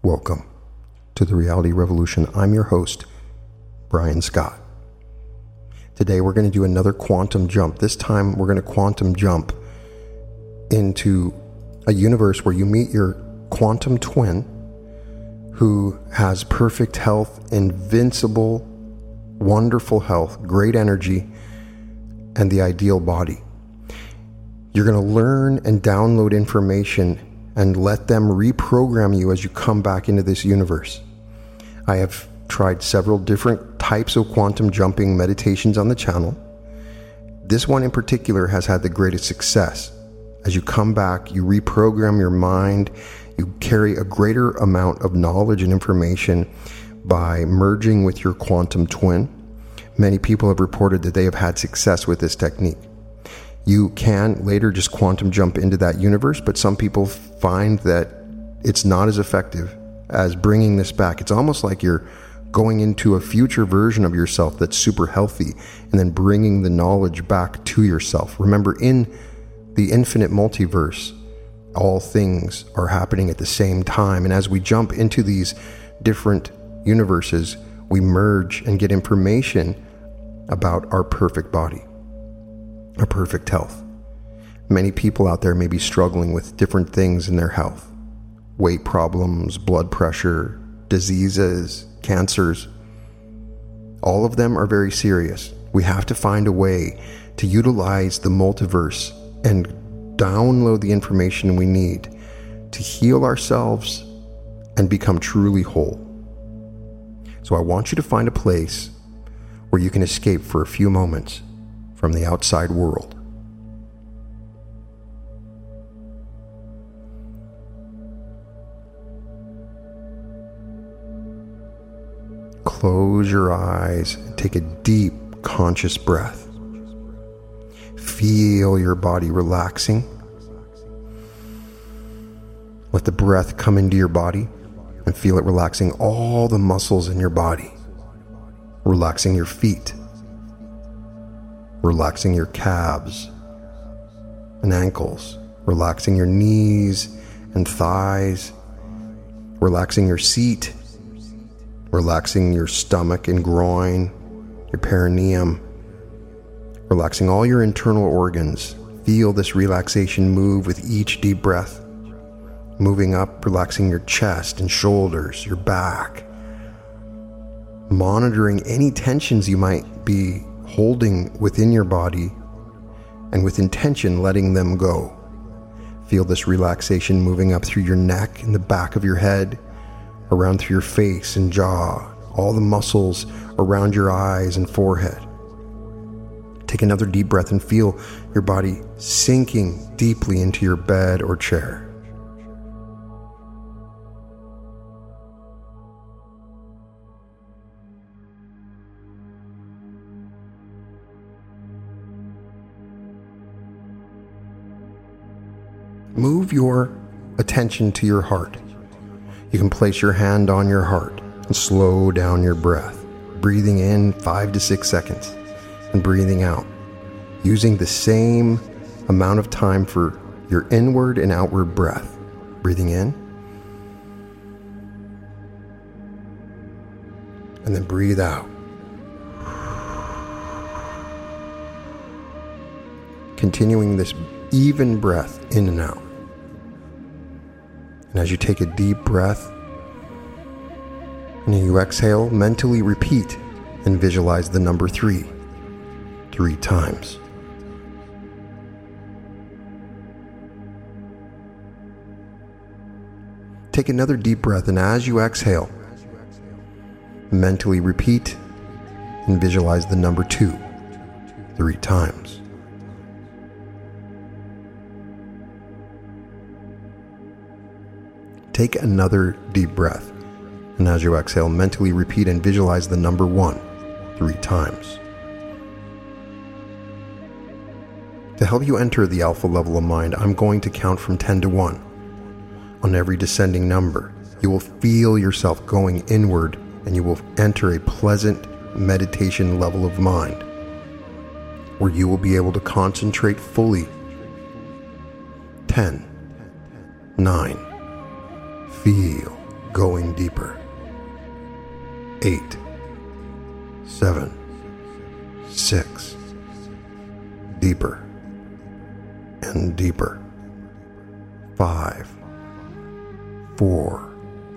Welcome to the Reality Revolution. I'm your host, Brian Scott. Today we're going to do another quantum jump. This time we're going to quantum jump into a universe where you meet your quantum twin who has perfect health, invincible, wonderful health, great energy, and the ideal body. You're going to learn and download information and let them reprogram you as you come back into this universe. I have tried several different types of quantum jumping meditations on the channel. This one in particular has had the greatest success. As you come back, you reprogram your mind, you carry a greater amount of knowledge and information by merging with your quantum twin. Many people have reported that they have had success with this technique. You can later just quantum jump into that universe, but some people find that it's not as effective as bringing this back. It's almost like you're going into a future version of yourself that's super healthy and then bringing the knowledge back to yourself. Remember, in the infinite multiverse, all things are happening at the same time. And as we jump into these different universes, we merge and get information about our perfect body, our perfect health. Many people out there may be struggling with different things in their health. Weight problems, blood pressure, diseases, cancers. All of them are very serious. We have to find a way to utilize the multiverse and download the information we need to heal ourselves and become truly whole. So I want you to find a place where you can escape for a few moments from the outside world. Close your eyes and take a deep, conscious breath. Feel your body relaxing. Let the breath come into your body and feel it relaxing all the muscles in your body. Relaxing your feet. Relaxing your calves and ankles. Relaxing your knees and thighs. Relaxing your seat. Relaxing your stomach and groin, your perineum. Relaxing all your internal organs. Feel this relaxation move with each deep breath. Moving up, relaxing your chest and shoulders, your back. Monitoring any tensions you might be holding within your body, and with intention letting them go. Feel this relaxation moving up through your neck and the back of your head, around through your face and jaw, all the muscles around your eyes and forehead. Take another deep breath and feel your body sinking deeply into your bed or chair. Move your attention to your heart. You can place your hand on your heart and slow down your breath, breathing in 5 to 6 seconds and breathing out, using the same amount of time for your inward and outward breath. Breathing in and then breathe out. Continuing this even breath in and out. And as you take a deep breath and you exhale, mentally repeat and visualize the number 3 times. Take another deep breath, and as you exhale, mentally repeat and visualize the number 2 3 times. Take another deep breath, and as you exhale, mentally repeat and visualize the number 1 3 times. To help you enter the alpha level of mind, I'm going to count from 10 to 1. On every descending number, you will feel yourself going inward, and you will enter a pleasant meditation level of mind where you will be able to concentrate fully. 10, 9, feel going deeper. 8, 7, 6, deeper and deeper. 5, 4,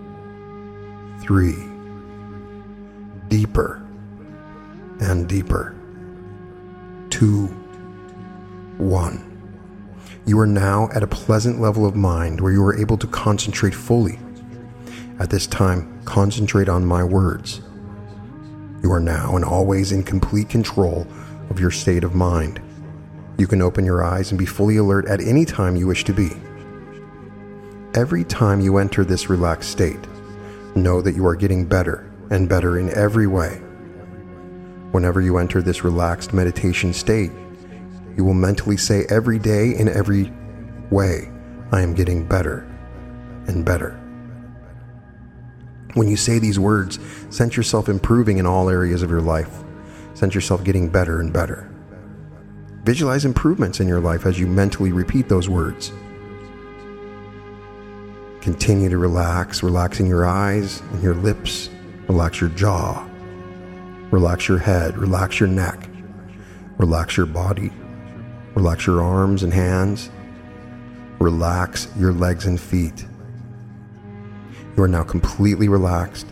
3, deeper and deeper. 2, 1. You are now at a pleasant level of mind where you are able to concentrate fully. At this time, concentrate on my words. You are now and always in complete control of your state of mind. You can open your eyes and be fully alert at any time you wish to be. Every time you enter this relaxed state, know that you are getting better and better in every way. Whenever you enter this relaxed meditation state, you will mentally say every day in every way, I am getting better and better. When you say these words, sense yourself improving in all areas of your life. Sense yourself getting better and better. Visualize improvements in your life as you mentally repeat those words. Continue to relax, relaxing your eyes and your lips. Relax your jaw. Relax your head. Relax your neck. Relax your body. Relax your arms and hands. Relax your legs and feet. You are now completely relaxed.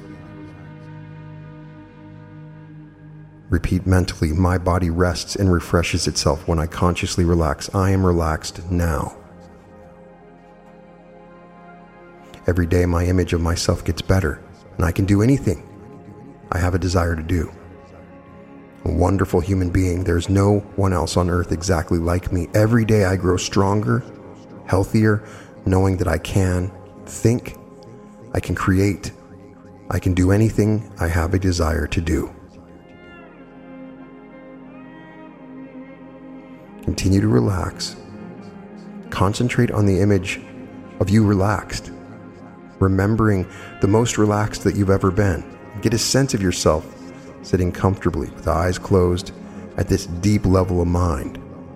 Repeat mentally, my body rests and refreshes itself when I consciously relax. I am relaxed now. Every day my image of myself gets better, and I can do anything I have a desire to do. A wonderful human being. There's no one else on earth exactly like me. Every day I grow stronger, healthier, knowing that I can think, I can create, I can do anything I have a desire to do. Continue to relax. Concentrate on the image of you relaxed, remembering the most relaxed that you've ever been. Get a sense of yourself sitting comfortably with eyes closed at this deep level of mind.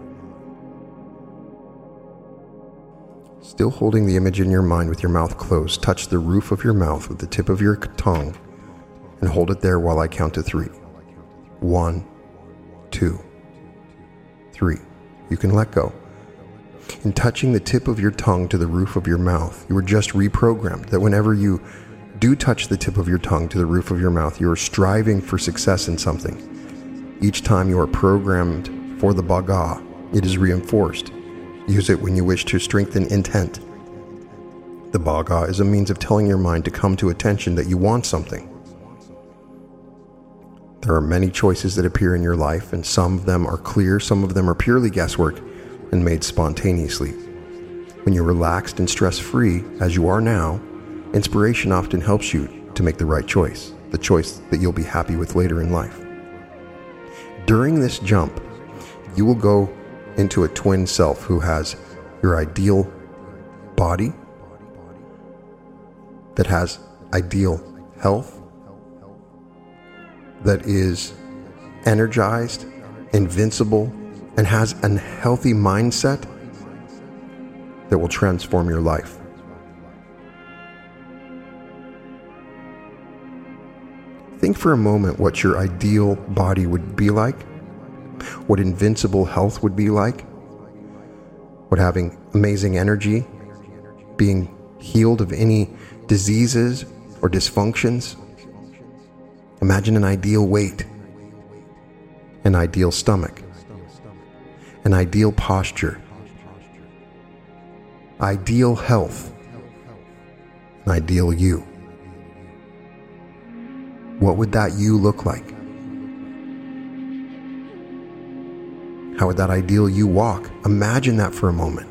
Still holding the image in your mind with your mouth closed, touch the roof of your mouth with the tip of your tongue and hold it there while I count to 3. 1, 2, 3. You can let go. In touching the tip of your tongue to the roof of your mouth, you are just reprogrammed that whenever you do touch the tip of your tongue to the roof of your mouth, you are striving for success in something. Each time you are programmed for the Bhaga, it is reinforced. Use it when you wish to strengthen intent. The Bhaga is a means of telling your mind to come to attention that you want something. There are many choices that appear in your life, and some of them are clear, some of them are purely guesswork and made spontaneously. When you're relaxed and stress-free, as you are now, inspiration often helps you to make the right choice, the choice that you'll be happy with later in life. During this jump, you will go into a twin self who has your ideal body, that has ideal health, that is energized, invincible, and has a healthy mindset that will transform your life. Think for a moment what your ideal body would be like, what invincible health would be like, what having amazing energy, being healed of any diseases or dysfunctions. Imagine an ideal weight, an ideal stomach, an ideal posture, ideal health, an ideal you. What would that you look like? How would that ideal you walk? Imagine that for a moment.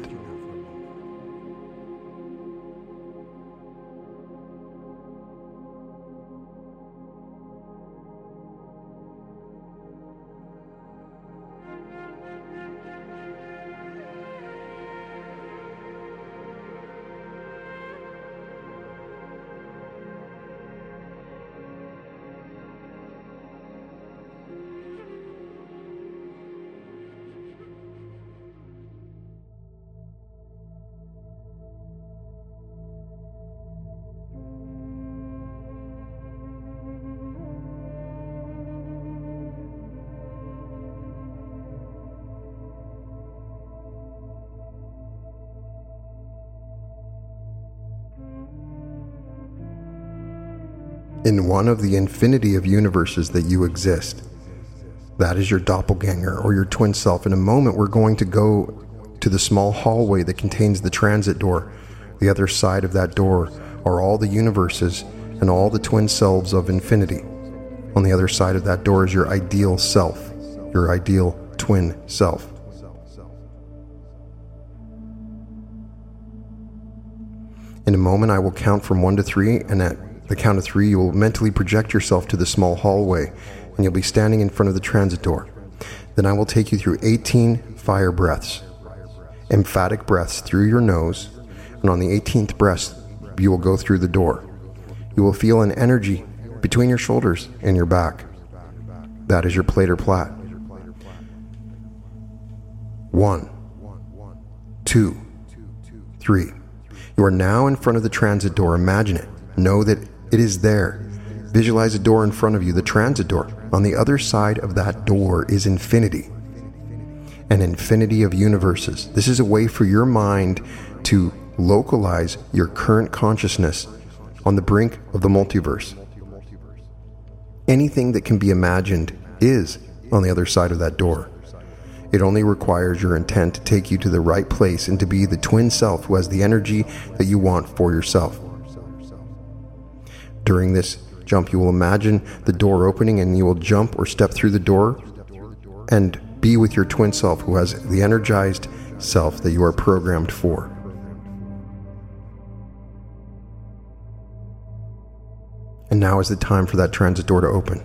in one of the infinity of universes that you exist. That is your doppelganger or your twin self. In a moment, we're going to go to the small hallway that contains the transit door. The other side of that door are all the universes and all the twin selves of infinity. On the other side of that door is your ideal self, your ideal twin self. In a moment, I will count from 1 to 3, and at the count of 3, you will mentally project yourself to the small hallway, and you'll be standing in front of the transit door. Then I will take you through 18 fire breaths, emphatic breaths through your nose, and on the 18th breath, you will go through the door. You will feel an energy between your shoulders and your back. That is your plater plat. 1, 2, 3. You are now in front of the transit door. Imagine it. Know that it is there. Visualize a door in front of you, the transit door. On the other side of that door is infinity. An infinity of universes. This is a way for your mind to localize your current consciousness on the brink of the multiverse. Anything that can be imagined is on the other side of that door. It only requires your intent to take you to the right place and to be the twin self who has the energy that you want for yourself. During this jump, you will imagine the door opening and you will jump or step through the door and be with your twin self who has the energized self that you are programmed for. And now is the time for that transit door to open.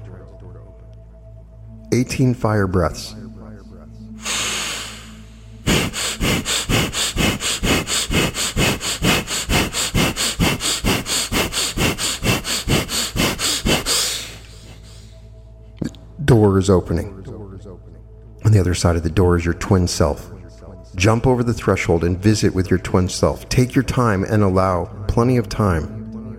18 fire breaths. The door is opening. On the other side of the door is your twin self. Jump over the threshold and visit with your twin self. Take your time and allow plenty of time.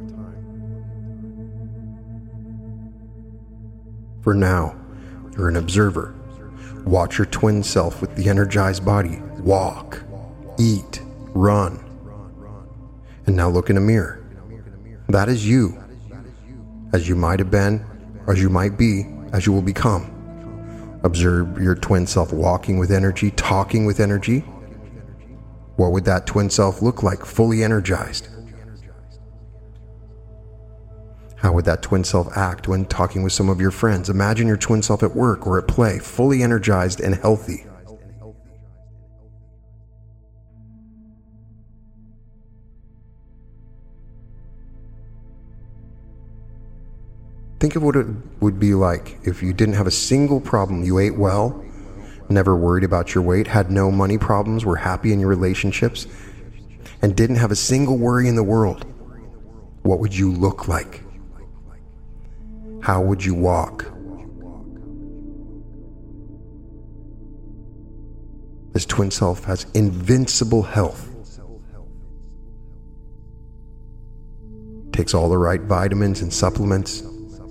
For now, you're an observer. Watch your twin self with the energized body walk, eat, run. And now look in a mirror. That is you, as you might have been, as you might be, as you will become. Observe your twin self walking with energy, talking with energy. What would that twin self look like, fully energized? How would that twin self act when talking with some of your friends? Imagine your twin self at work or at play, fully energized and healthy. Think of what it would be like if you didn't have a single problem. You ate well, never worried about your weight, had no money problems, were happy in your relationships, and didn't have a single worry in the world. What would you look like? How would you walk? This twin self has invincible health. Takes all the right vitamins and supplements.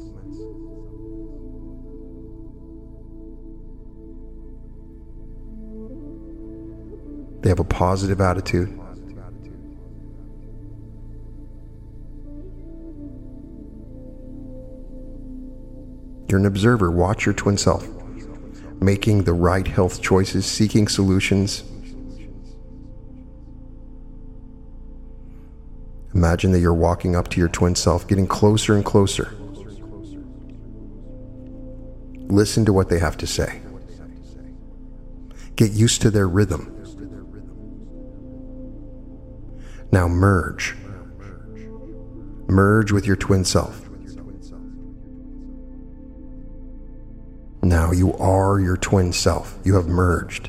They have a positive attitude. You're an observer. Watch your twin self, making the right health choices, seeking solutions. Imagine that you're walking up to your twin self, getting closer and closer. Listen to what they have to say. Get used to their rhythm. Now merge. Merge with your twin self. Now you are your twin self. You have merged.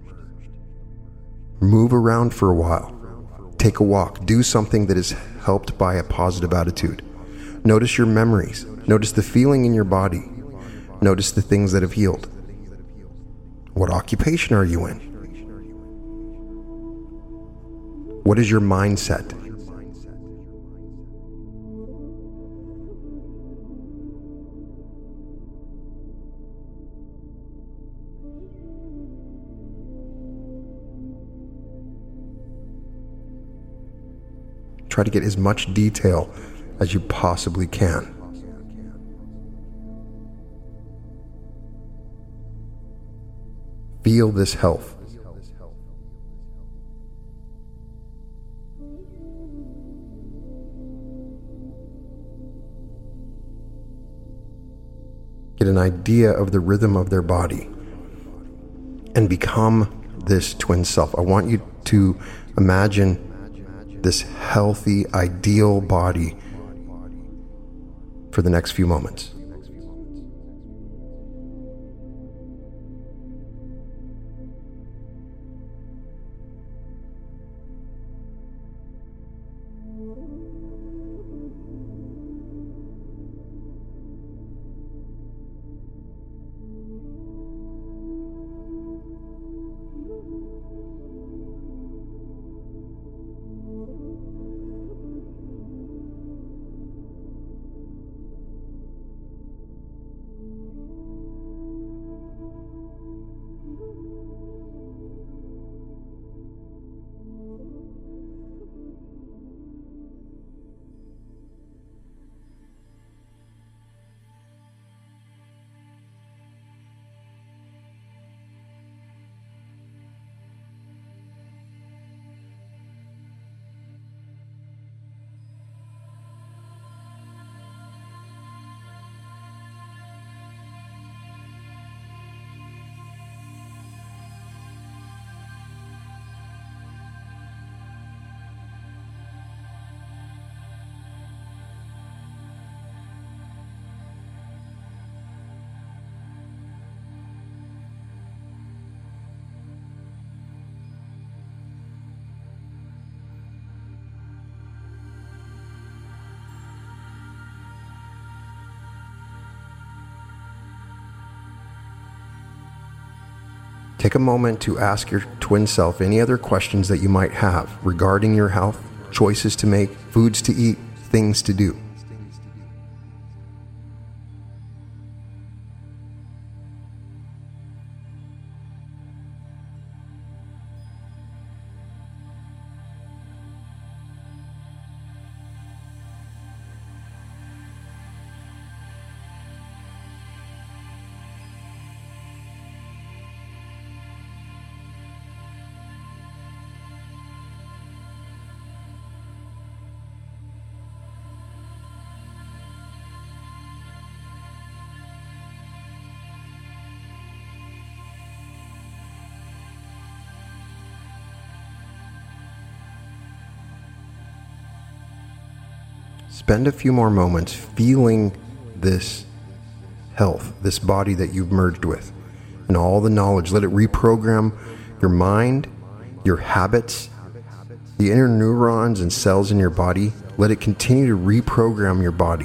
Move around for a while. Take a walk. Do something that is helped by a positive attitude. Notice your memories. Notice the feeling in your body. Notice the things that have healed. What occupation are you in? What is your mindset? Try to get as much detail as you possibly can. Feel this health. Get an idea of the rhythm of their body and become this twin self. I want you to imagine this healthy, ideal body for the next few moments. Take a moment to ask your twin self any other questions that you might have regarding your health, choices to make, foods to eat, things to do. Spend a few more moments feeling this health, this body that you've merged with, and all the knowledge. Let it reprogram your mind, your habits, the inner neurons and cells in your body. Let it continue to reprogram your body.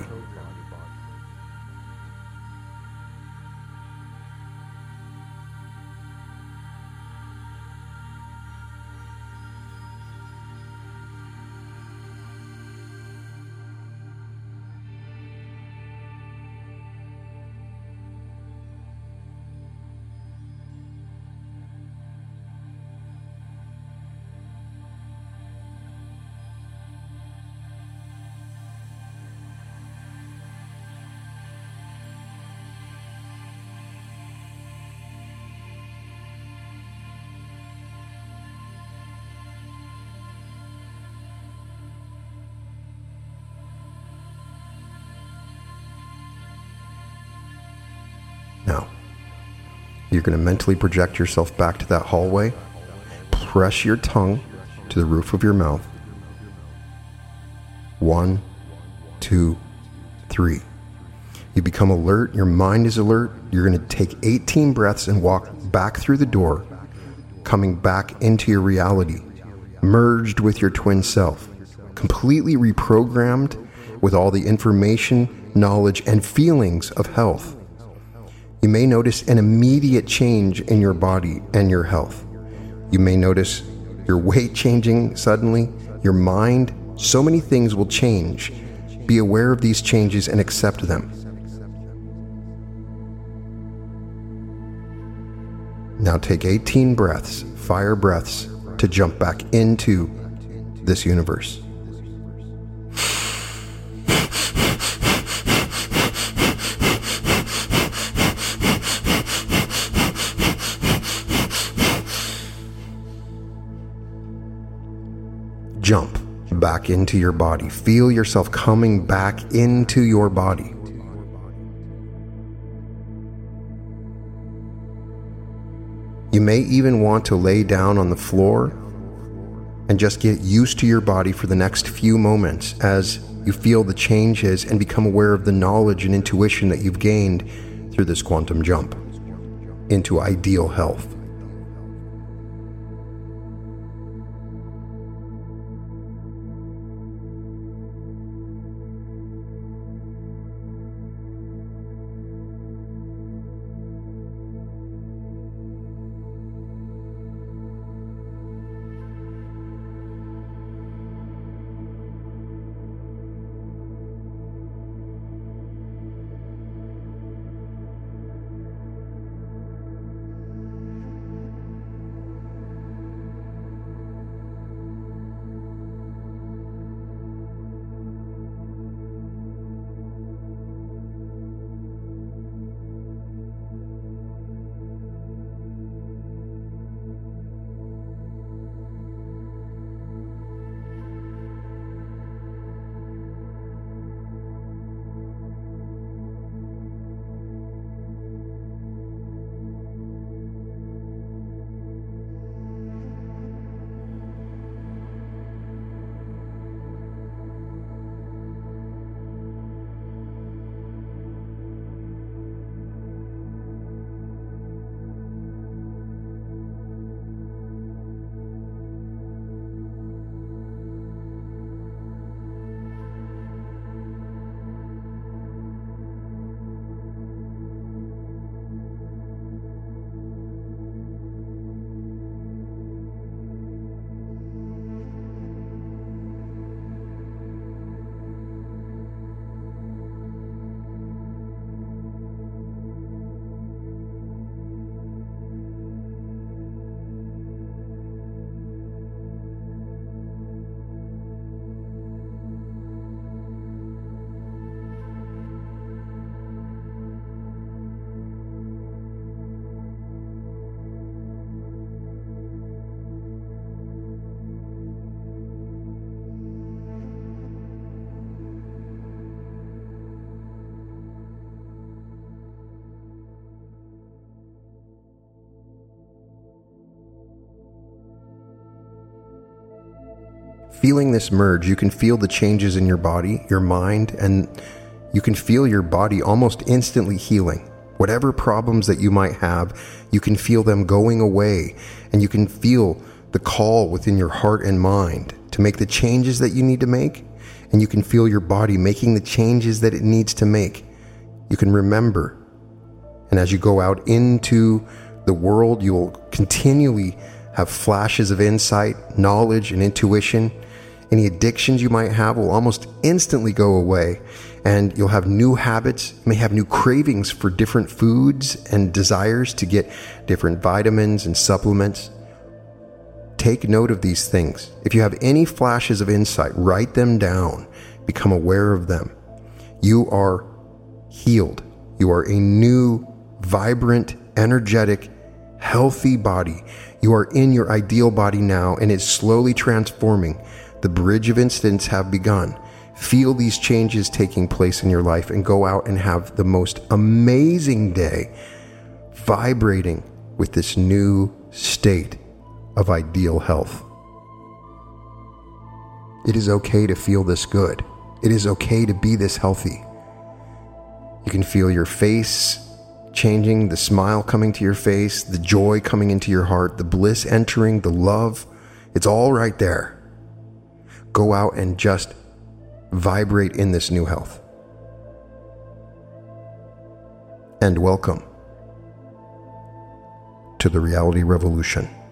Now, you're going to mentally project yourself back to that hallway. Press your tongue to the roof of your mouth. 1, 2, 3. You become alert. Your mind is alert. You're going to take 18 breaths and walk back through the door, coming back into your reality, merged with your twin self, completely reprogrammed with all the information, knowledge, and feelings of health. You may notice an immediate change in your body and your health. You may notice your weight changing suddenly, your mind. So many things will change. Be aware of these changes and accept them. Now take 18 breaths, fire breaths, to jump back into this universe. jump back into your body. Feel yourself coming back into your body. You may even want to lay down on the floor and just get used to your body for the next few moments as you feel the changes and become aware of the knowledge and intuition that you've gained through this quantum jump into ideal health. Feeling this merge, you can feel the changes in your body, your mind, and you can feel your body almost instantly healing. Whatever problems that you might have, you can feel them going away, and you can feel the call within your heart and mind to make the changes that you need to make, and you can feel your body making the changes that it needs to make. You can remember, and as you go out into the world, you will continually have flashes of insight, knowledge, and intuition. Any addictions you might have will almost instantly go away, and you'll have new habits. You may have new cravings for different foods and desires to get different vitamins and supplements. Take note of these things. If you have any flashes of insight, write them down. Become aware of them. You are healed. You are a new, vibrant, energetic, healthy body. You are in your ideal body now, and it's slowly transforming. The bridge of incidents have begun. Feel these changes taking place in your life and go out and have the most amazing day, vibrating with this new state of ideal health. It is okay to feel this good. It is okay to be this healthy. You can feel your face changing, the smile coming to your face, the joy coming into your heart, the bliss entering, the love. It's all right there. Go out and just vibrate in this new health. And welcome to the Reality Revolution.